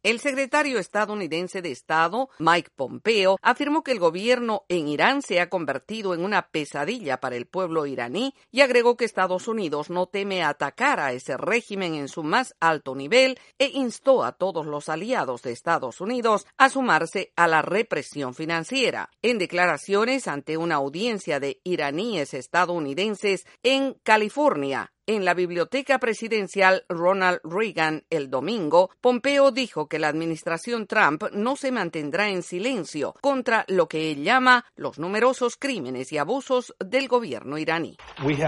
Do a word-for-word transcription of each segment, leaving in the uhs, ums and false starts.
El secretario estadounidense de Estado, Mike Pompeo, afirmó que el gobierno en Irán se ha convertido en una pesadilla para el pueblo iraní y agregó que Estados Unidos no teme atacar a ese régimen en su más alto nivel e instó a todos los aliados de Estados Unidos a sumarse a la represión financiera. En declaraciones ante una audiencia de iraníes estadounidenses en California, en la biblioteca presidencial Ronald Reagan el domingo, Pompeo dijo que la administración Trump no se mantendrá en silencio contra lo que él llama los numerosos crímenes y abusos del gobierno iraní.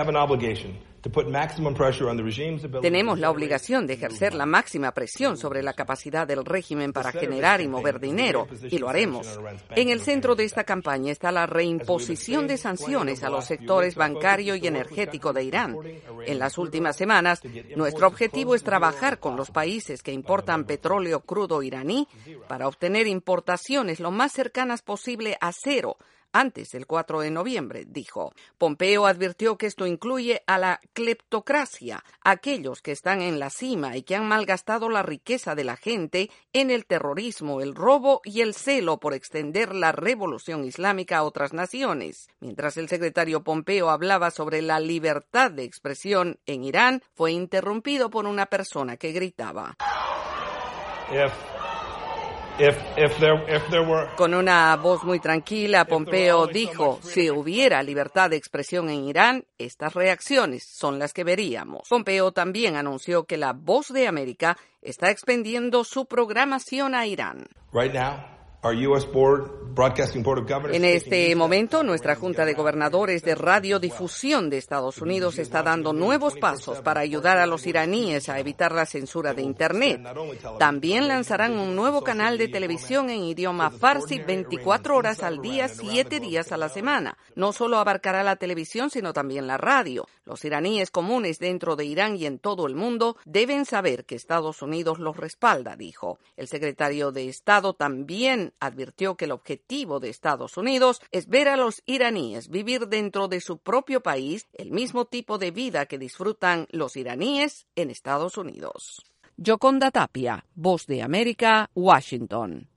Tenemos la obligación de ejercer la máxima presión sobre la capacidad del régimen para generar y mover dinero, y lo haremos. En el centro de esta campaña está la reimposición de sanciones a los sectores bancario y energético de Irán. En las últimas semanas, nuestro objetivo es trabajar con los países que importan petróleo crudo iraní para obtener importaciones lo más cercanas posible a cero, antes del cuatro de noviembre, dijo. Pompeo advirtió que esto incluye a la cleptocracia, aquellos que están en la cima y que han malgastado la riqueza de la gente en el terrorismo, el robo y el celo por extender la revolución islámica a otras naciones. Mientras el secretario Pompeo hablaba sobre la libertad de expresión en Irán, fue interrumpido por una persona que gritaba. If If, if there, if there were, Con una voz muy tranquila, Pompeo dijo, si hubiera libertad de expresión en Irán, estas reacciones son las que veríamos. Pompeo también anunció que la Voz de América está expandiendo su programación a Irán. Right now, our U S Board, Broadcasting Board of Governors, en este momento, nuestra Junta de Gobernadores de Radiodifusión de Estados Unidos está dando nuevos pasos para ayudar a los iraníes a evitar la censura de Internet. También lanzarán un nuevo canal de televisión en idioma farsi veinticuatro horas al día, siete días a la semana. No solo abarcará la televisión, sino también la radio. Los iraníes comunes dentro de Irán y en todo el mundo deben saber que Estados Unidos los respalda, dijo. El secretario de Estado también advirtió que el objetivo de Estados Unidos es ver a los iraníes vivir dentro de su propio país el mismo tipo de vida que disfrutan los iraníes en Estados Unidos. Yoconda Tapia, Voz de América, Washington.